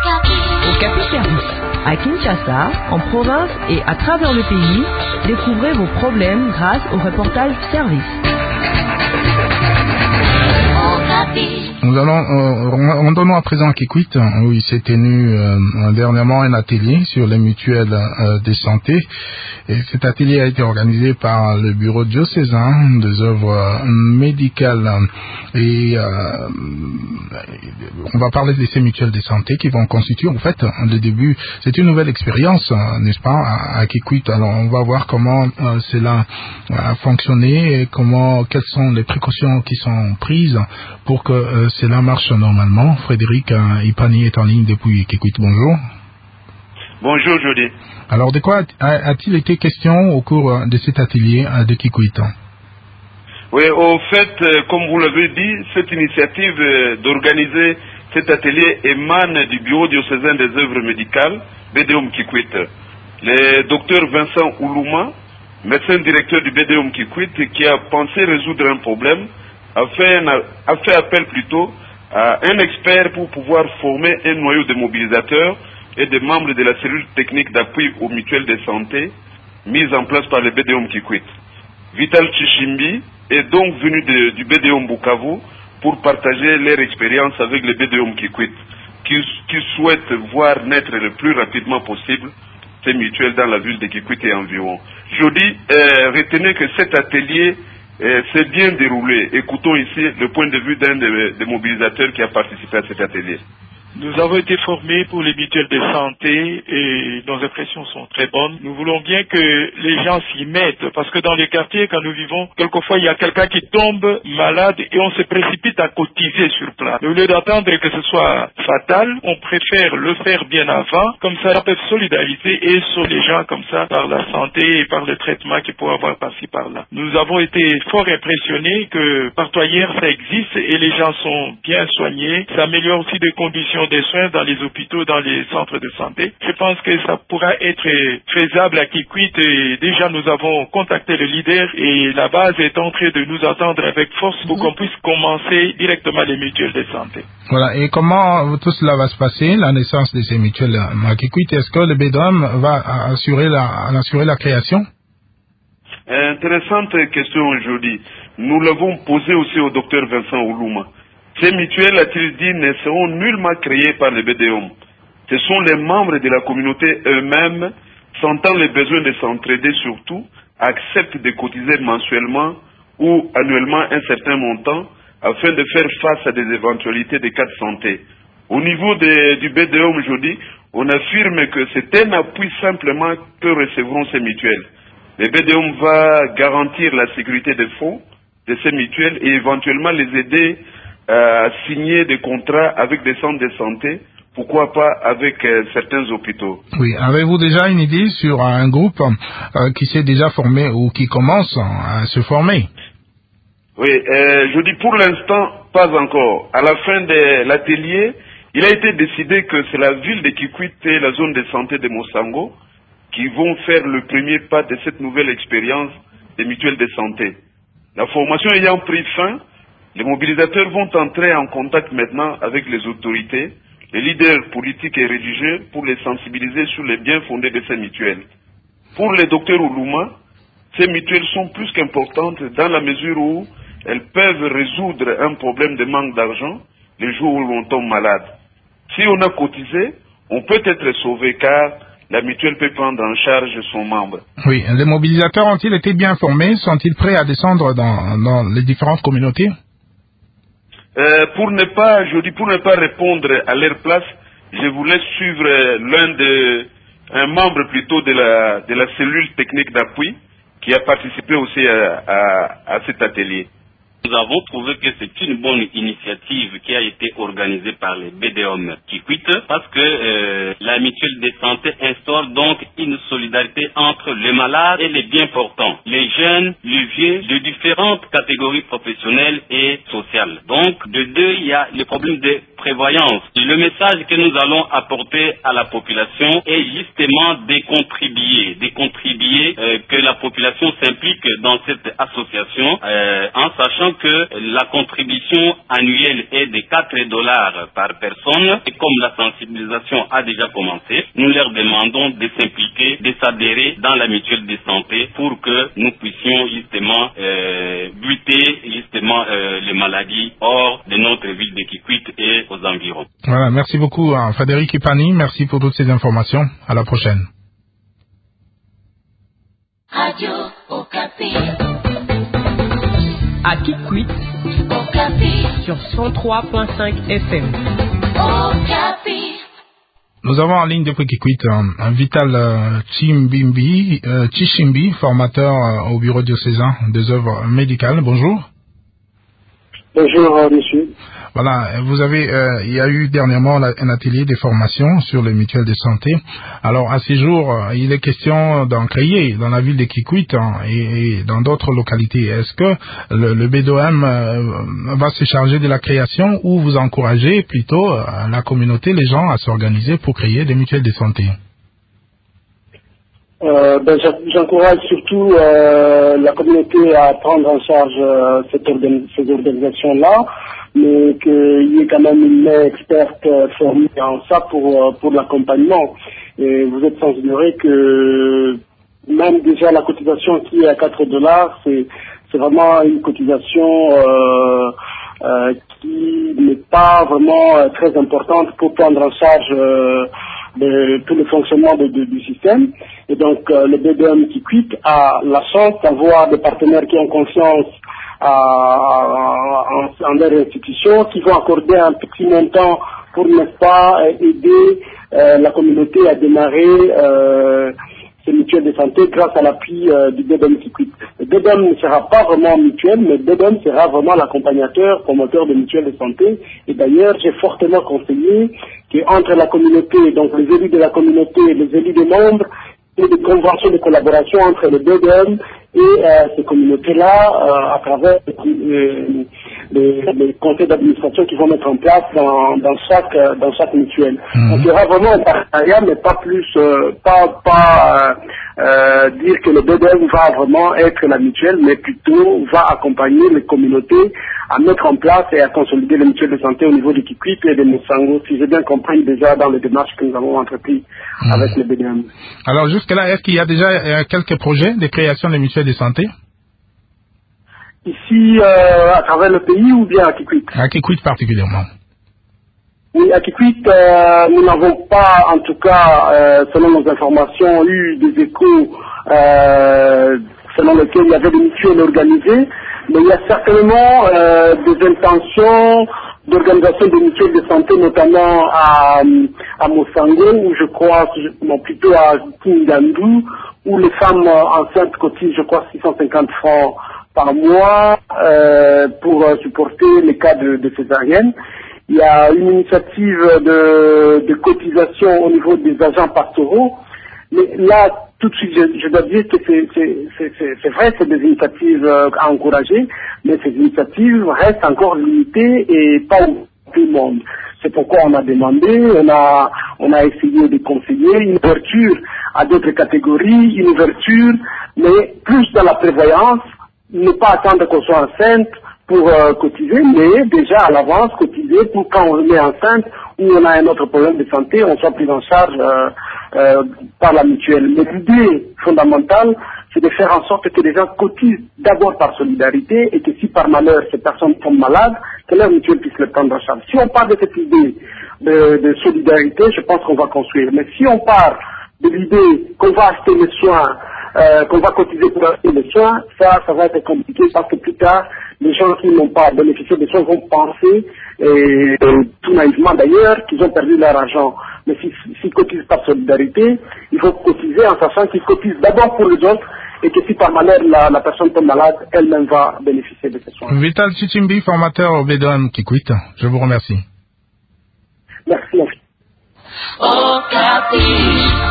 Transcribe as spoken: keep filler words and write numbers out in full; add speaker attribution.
Speaker 1: Okapi Service. À Kinshasa, en province et à travers le pays, découvrez vos problèmes grâce au reportage Service.
Speaker 2: Nous allons euh, rendons-nous à présent à Kikwit, où il s'est tenu euh, dernièrement un atelier sur les mutuelles euh, de santé. Et cet atelier a été organisé par le bureau diocésain des œuvres médicales. Et euh, on va parler de ces mutuelles de santé qui vont constituer en fait le début. C'est une nouvelle expérience, n'est-ce pas, à Kikwit. Alors on va voir comment euh, cela a fonctionné et comment, quelles sont les précautions qui sont prises pour que euh, cela marche normalement. Frédéric euh, Ipani est en ligne depuis Kikwit. Bonjour.
Speaker 3: Bonjour, Jody.
Speaker 2: Alors, de quoi a-t-il été question au cours de cet atelier de Kikwit?
Speaker 3: Oui, au fait, comme vous l'avez dit, cette initiative d'organiser cet atelier émane du bureau diocésain des œuvres médicales, B D O M Kikwit. Le docteur Vincent Oulouma, médecin directeur du B D O M Kikwit, qui a pensé résoudre un problème, a fait, un, a fait appel plutôt à un expert pour pouvoir former un noyau de mobilisateurs et des membres de la cellule technique d'appui aux mutuelles de santé mise en place par le B D O M Kikwit. Vital Chichimbi est donc venu de, du B D O M Bukavu pour partager leur expérience avec le B D O M Kikwit, qui, qui souhaite voir naître le plus rapidement possible ces mutuelles dans la ville de Kikwit et environ. Je dis, euh, retenez que cet atelier euh, s'est bien déroulé. Écoutons ici le point de vue d'un des, des mobilisateurs qui a participé à cet atelier.
Speaker 4: Nous avons été formés pour les mutuelles de santé et nos impressions sont très bonnes. Nous voulons bien que les gens s'y mettent parce que dans les quartiers, quand nous vivons, quelquefois il y a quelqu'un qui tombe malade et on se précipite à cotiser sur place. Au lieu d'attendre que ce soit fatal, on préfère le faire bien avant. Comme ça, on peut solidariser et sauver les gens comme ça par la santé et par le traitement qu'ils pourraient avoir par-ci par-là. Nous avons été fort impressionnés que partout ailleurs ça existe et les gens sont bien soignés. Ça améliore aussi des conditions des soins dans les hôpitaux, dans les centres de santé. Je pense que ça pourra être faisable à Kikwit et déjà nous avons contacté le leader et la base est en train de nous attendre avec force pour qu'on puisse commencer directement les mutuelles de santé.
Speaker 2: Voilà, et comment tout cela va se passer, la naissance de ces mutuelles à Kikwit? Est-ce que le B D O M va assurer la, assurer la création?
Speaker 3: Intéressante question aujourd'hui. Nous l'avons posée aussi au docteur Vincent Oulouma. Ces mutuelles, a-t-il dit, ne seront nullement créées par le B D O M. Ce sont les membres de la communauté eux-mêmes, sentant les besoins de s'entraider surtout, acceptent de cotiser mensuellement ou annuellement un certain montant afin de faire face à des éventualités de cas de santé. Au niveau de, du B D O M, je dis, on affirme que c'est un appui simplement que recevront ces mutuelles. Le B D O M va garantir la sécurité des fonds de ces mutuelles et éventuellement les aider à signer des contrats avec des centres de santé, pourquoi pas avec euh, certains hôpitaux.
Speaker 2: Oui, avez-vous déjà une idée sur un groupe euh, qui s'est déjà formé ou qui commence à se former?
Speaker 3: Oui, euh, je dis pour l'instant, pas encore. À la fin de l'atelier, il a été décidé que c'est la ville de Kikwit et la zone de santé de Mosango qui vont faire le premier pas de cette nouvelle expérience des mutuelles de santé. La formation ayant pris fin, les mobilisateurs vont entrer en contact maintenant avec les autorités, les leaders politiques et religieux pour les sensibiliser sur les biens fondés de ces mutuelles. Pour le docteur Oulouma, ces mutuelles sont plus qu'importantes dans la mesure où elles peuvent résoudre un problème de manque d'argent les jours où l'on tombe malade. Si on a cotisé, on peut être sauvé car la mutuelle peut prendre en charge son membre.
Speaker 2: Oui, les mobilisateurs ont-ils été bien formés? Sont-ils prêts à descendre dans, dans les différentes communautés?
Speaker 3: Euh, pour ne pas, je dis pour ne pas répondre à leur place, je vous laisse suivre l'un de, un membre plutôt de la, de la cellule technique d'appui qui a participé aussi à, à, à cet atelier.
Speaker 5: Nous avons trouvé que c'est une bonne initiative qui a été organisée par les B D O M Kikwit parce que euh, la mutuelle de santé instaure donc une solidarité entre les malades et les bien portants, les jeunes, les vieux, de différentes catégories professionnelles et sociales. Donc, de deux, il y a le problème de prévoyance. Le message que nous allons apporter à la population est justement de contribuer, de contribuer euh, que la population s'implique dans cette association euh, en sachant sachant que la contribution annuelle est de quatre dollars par personne, et comme la sensibilisation a déjà commencé, nous leur demandons de s'impliquer, de s'adhérer dans la mutuelle de santé pour que nous puissions justement euh, buter justement euh, les maladies hors de notre ville de Kikwit et aux environs.
Speaker 2: Voilà, merci beaucoup à Frédéric Ipani, merci pour toutes ces informations. À la prochaine.
Speaker 6: Radio Okapi.
Speaker 1: À Kikwit,
Speaker 6: Okapi.
Speaker 1: sur cent trois virgule cinq F M.
Speaker 6: Okapi.
Speaker 2: Nous avons en ligne depuis Kikwit un, un Vital euh, Chimbimbi, euh, Chichimbi, formateur euh, au bureau diocésain des œuvres médicales. Bonjour.
Speaker 7: Bonjour, euh, monsieur.
Speaker 2: Voilà, vous avez, euh, il y a eu dernièrement la, un atelier de formation sur les mutuelles de santé. Alors, à ces jours, euh, il est question d'en créer dans la ville de Kikwit hein, et, et dans d'autres localités. Est-ce que le, le B D O M euh, va se charger de la création ou vous encouragez plutôt euh, la communauté, les gens à s'organiser pour créer des mutuelles de santé?
Speaker 7: Euh, ben, j'encourage surtout euh, la communauté à prendre en charge euh, cette organi ces organisations-là, mais qu'il y ait quand même une experte euh, formée en ça pour, euh, pour l'accompagnement. Et vous êtes sans ignorer que même déjà la cotisation qui est à quatre dollars, c'est vraiment une cotisation euh, euh, qui n'est pas vraiment euh, très importante pour prendre en charge euh, de tout le fonctionnement de, de, du système. Et donc euh, le B D O M Kikwit a la chance d'avoir des partenaires qui ont confiance à, à, en, en leur institution, qui vont accorder un petit montant pour, n'est-ce pas, aider euh, la communauté à démarrer euh, ces mutuelles de santé grâce à l'appui euh, du B D O M Kikwit. Le B D O M ne sera pas vraiment mutuel, mais le B D O M sera vraiment l'accompagnateur, promoteur de mutuelles de santé. Et d'ailleurs, j'ai fortement conseillé qu'entre la communauté, donc les élus de la communauté, les élus des membres, et des conventions de collaboration entre le B D O M et euh, ces communautés-là euh, à travers euh, les, les conseils d'administration qui vont mettre en place dans, dans chaque euh, dans chaque mutuelle. Mmh. Donc il y aura vraiment un partenariat, mais pas plus, euh, pas pas euh, euh, dire que le B D O M va vraiment être la mutuelle, mais plutôt va accompagner les communautés à mettre en place et à consolider les mutuelles de santé au niveau du Kikwit et de Moussango, si j'ai bien compris déjà dans les démarches que nous avons entreprises mmh. avec le B D O M.
Speaker 2: Alors jusque-là, est-ce qu'il y a déjà euh, quelques projets de création de mutuelles de santé?
Speaker 7: Ici, euh, à travers le pays ou bien à Kikwit?
Speaker 2: À Kikwit particulièrement.
Speaker 7: Oui, à Kikwit, euh, nous n'avons pas, en tout cas, euh, selon nos informations, eu des échos euh, selon lesquels il y avait des mutuelles organisées, mais il y a certainement euh, des intentions d'organisation des mutuelles de santé, notamment à, à Moussango, où je crois, non, plutôt à Kingandu, où les femmes enceintes cotisent, je crois, six cent cinquante francs par mois euh, pour euh, supporter les cas de, de césarienne. Il y a une initiative de, de cotisation au niveau des agents pastoraux. Mais là, tout de suite, je, je dois dire que c'est vrai, c'est des initiatives euh, à encourager, mais ces initiatives restent encore limitées et pas pour tout le monde. C'est pourquoi on a demandé, on a, on a essayé de conseiller une ouverture à d'autres catégories, une ouverture, mais plus dans la prévoyance, ne pas attendre qu'on soit enceinte pour euh, cotiser, mais déjà à l'avance cotiser pour quand on est enceinte ou on a un autre problème de santé, on soit pris en charge euh, euh, par la mutuelle. Mais l'idée fondamentale, c'est de faire en sorte que les gens cotisent d'abord par solidarité et que si par malheur ces personnes tombent malades, que leur mutuelle puisse le prendre en charge. Si on part de cette idée de, de solidarité, je pense qu'on va construire. Mais si on part de l'idée qu'on va acheter les soins, euh, qu'on va cotiser pour acheter les soins, ça, ça va être compliqué parce que plus tard, les gens qui n'ont pas bénéficié des soins vont penser, et, et tout naïvement d'ailleurs, qu'ils ont perdu leur argent. Mais s'ils si, si cotisent par solidarité, il faut cotiser en sachant qu'ils cotisent d'abord pour les autres et que si par malheur la, la personne tombe malade, elle-même va bénéficier de ces soins.
Speaker 2: Vital Chichimbi, formateur au B D O M Kikwit, je vous remercie.
Speaker 7: Merci.
Speaker 6: Okapi.